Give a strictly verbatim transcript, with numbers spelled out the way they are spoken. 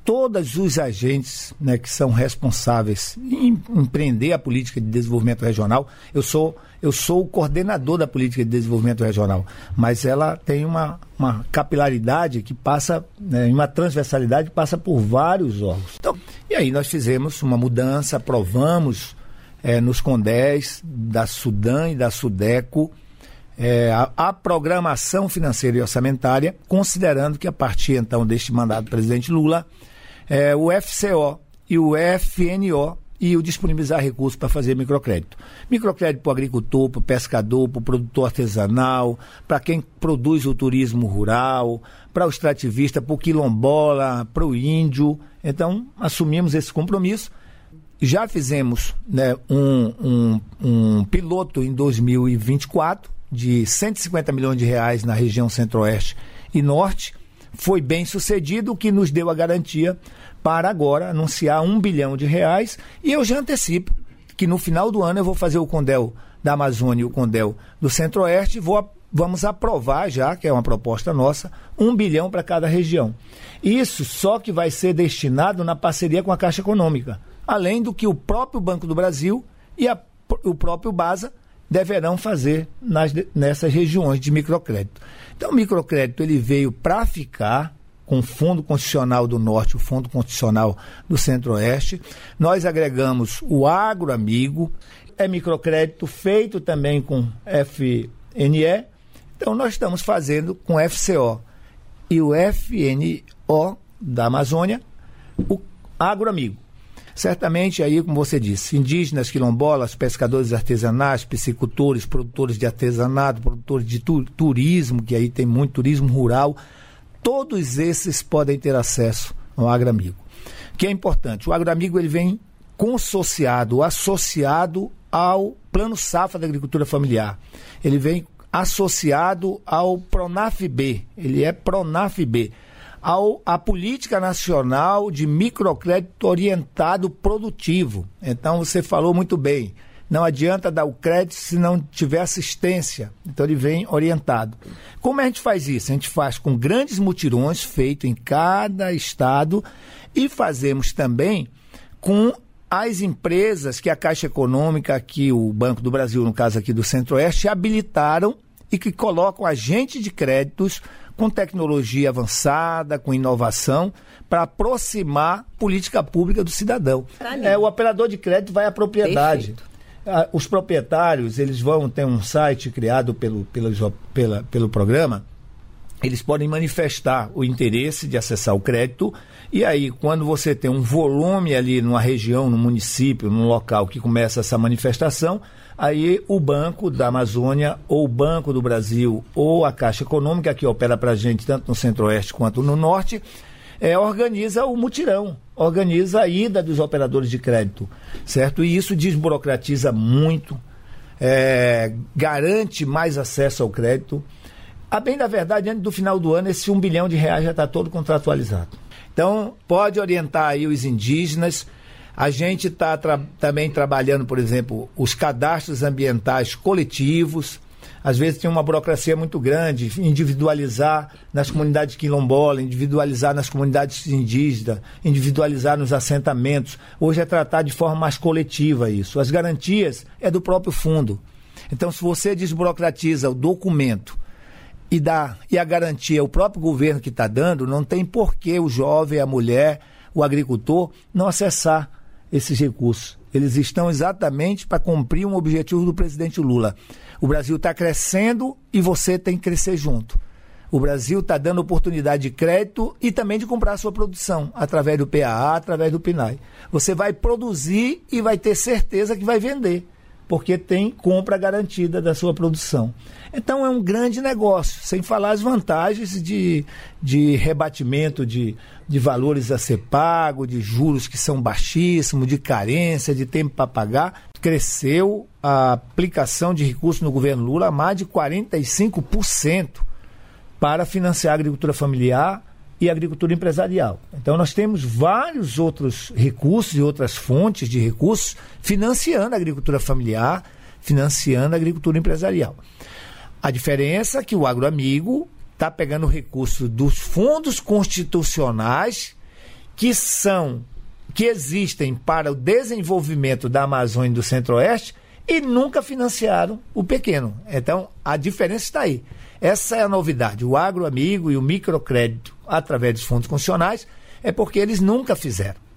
todos os agentes, né, que são responsáveis em empreender a política de desenvolvimento regional. Eu sou, eu sou o coordenador da política de desenvolvimento regional, mas ela tem uma, uma capilaridade que passa, né, uma transversalidade que passa por vários órgãos. Então, e aí nós fizemos uma mudança, aprovamos é, nos CONDES da Sudam e da Sudeco É, a, a programação financeira e orçamentária, considerando que a partir então deste mandato do presidente Lula, é, o F C O e o F N O iam disponibilizar recursos para fazer microcrédito. Microcrédito para o agricultor, para o pescador, para o produtor artesanal, para quem produz o turismo rural, para o extrativista, para o quilombola, para o índio. Então, assumimos esse compromisso. Já fizemos, né, um, um, um piloto em dois mil e vinte e quatro, de cento e cinquenta milhões de reais na região centro-oeste e norte. Foi bem sucedido, o que nos deu a garantia para agora anunciar um bilhão de reais, e eu já antecipo que no final do ano eu vou fazer o CONDEL da Amazônia e o CONDEL do centro-oeste e vou, vamos aprovar já, que é uma proposta nossa, um bilhão para cada região. Isso só que vai ser destinado na parceria com a Caixa Econômica, além do que o próprio Banco do Brasil e a, o próprio BASA deverão fazer nas, nessas regiões de microcrédito. Então, o microcrédito ele veio para ficar com o Fundo Constitucional do Norte, o Fundo Constitucional do Centro-Oeste. Nós agregamos o Agro Amigo, é microcrédito feito também com F N E. Então, nós estamos fazendo com o F C O e o F N O da Amazônia, o Agro Amigo. Certamente aí, como você disse, indígenas, quilombolas, pescadores artesanais, piscicultores, produtores de artesanato, produtores de tu- turismo, que aí tem muito turismo rural, todos esses podem ter acesso ao Agro Amigo. Que é importante, o Agro Amigo ele vem consociado, associado ao Plano Safra da Agricultura Familiar. Ele vem associado ao Pronaf-B, ele é Pronaf-B. Ao, a Política Nacional de Microcrédito Orientado Produtivo. Então, você falou muito bem, não adianta dar o crédito se não tiver assistência. Então, ele vem orientado. Como a gente faz isso? A gente faz com grandes mutirões feitos em cada estado e fazemos também com as empresas que a Caixa Econômica, aqui o Banco do Brasil, no caso aqui do Centro-Oeste, habilitaram e que colocam agente de créditos com tecnologia avançada, com inovação, para aproximar política pública do cidadão. É, o operador de crédito vai à propriedade. Ah, os proprietários, eles vão ter um site criado pelo, pelo, pela, pelo programa, eles podem manifestar o interesse de acessar o crédito, e aí, quando você tem um volume ali numa região, no município, num local que começa essa manifestação, aí o Banco da Amazônia, ou o Banco do Brasil, ou a Caixa Econômica, que opera para a gente tanto no Centro-Oeste quanto no Norte, é, organiza o mutirão, organiza a ida dos operadores de crédito, certo? E isso desburocratiza muito, é, garante mais acesso ao crédito. A bem da verdade, antes do final do ano, esse um bilhão de reais já está todo contratualizado. Então, pode orientar aí os indígenas. A gente está tra- também trabalhando, por exemplo, os cadastros ambientais coletivos. Às vezes tem uma burocracia muito grande, individualizar nas comunidades quilombolas, individualizar nas comunidades indígenas, individualizar nos assentamentos. Hoje é tratar de forma mais coletiva isso. As garantias é do próprio fundo. Então, se você desburocratiza o documento e, dá, e a garantia é o próprio governo que está dando, não tem por que o jovem, a mulher, o agricultor não acessar esses recursos. Eles estão exatamente para cumprir um objetivo do presidente Lula. O Brasil está crescendo e você tem que crescer junto. O Brasil está dando oportunidade de crédito e também de comprar a sua produção, através do P A A, através do P N A E. Você vai produzir e vai ter certeza que vai vender, porque tem compra garantida da sua produção. Então é um grande negócio, sem falar as vantagens de, de rebatimento de, de valores a ser pago, de juros que são baixíssimos, de carência, de tempo para pagar. Cresceu a aplicação de recursos no governo Lula a mais de quarenta e cinco por cento para financiar a agricultura familiar e a agricultura empresarial. Então nós temos vários outros recursos e outras fontes de recursos financiando a agricultura familiar, financiando a agricultura empresarial. A diferença é que o Agro Amigo está pegando recursos dos fundos constitucionais que são, que existem para o desenvolvimento da Amazônia e do Centro-Oeste e nunca financiaram o pequeno. Então, a diferença está aí. Essa é a novidade. O agroamigo e o microcrédito, através dos fundos funcionais, é porque eles nunca fizeram.